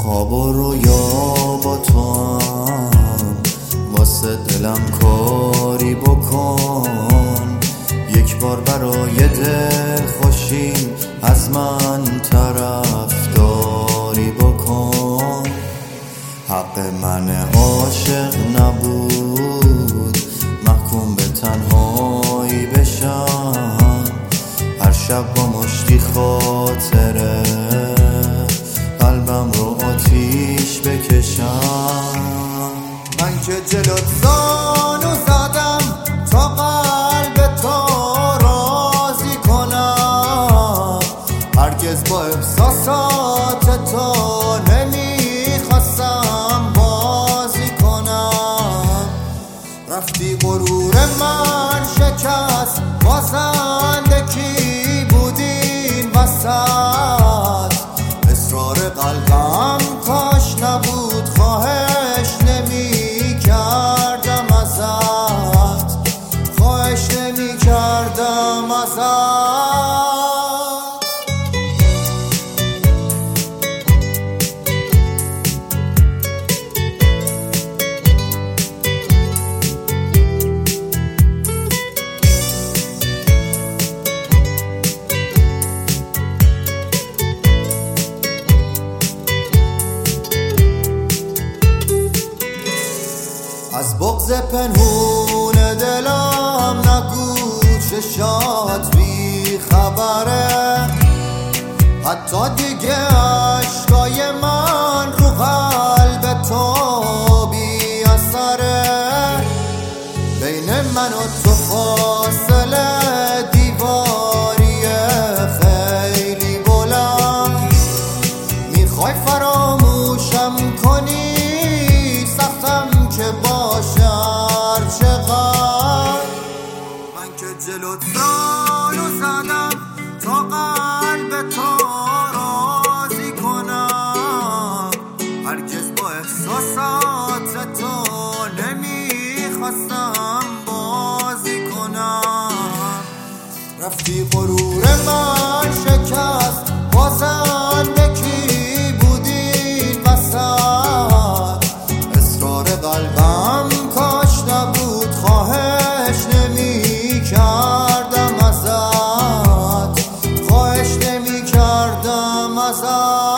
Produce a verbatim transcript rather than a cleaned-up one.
خواب و رویا با تو هم، واسه دلم کاری بکن. یک بار برای دل خوشیم از من طرفداری بکن. حق من عاشق نبود محکوم به تنهایی بشم، هر شب با مشتی خاطره قلبم رو آتیش بکشم. من که جلوت زانو زدم تا قلب تو راضی کنم، هرگز با احساسات تو نمیخواستم بازی کنم. رفتی غرور من شکست، بازنده کی بودین وسط؟ اصرار قلبم کاش نبود، خواهش نمی کردم ازت، خواهش نمی کردم ازت. از بغض پنهون دلم نگو چشات بی خبره، حتی دیگه عشقای من رو قلب تو بی اثره. بین من و تو فاصله دیواریه خیلی بلند، میخوای فراموشم کنی سختم که باشر چقدر. من که جلوت زانو زدم تا قلب تو راضی کنم، هرگز با احساسات تو نمیخواستم بازی کنم. رفتی غرور من شکست، بازنده کی بودین وسط؟ اصرار قلبم کاش نبود، خواهش نمی کردم ازت، خواهش نمی کردم ازت.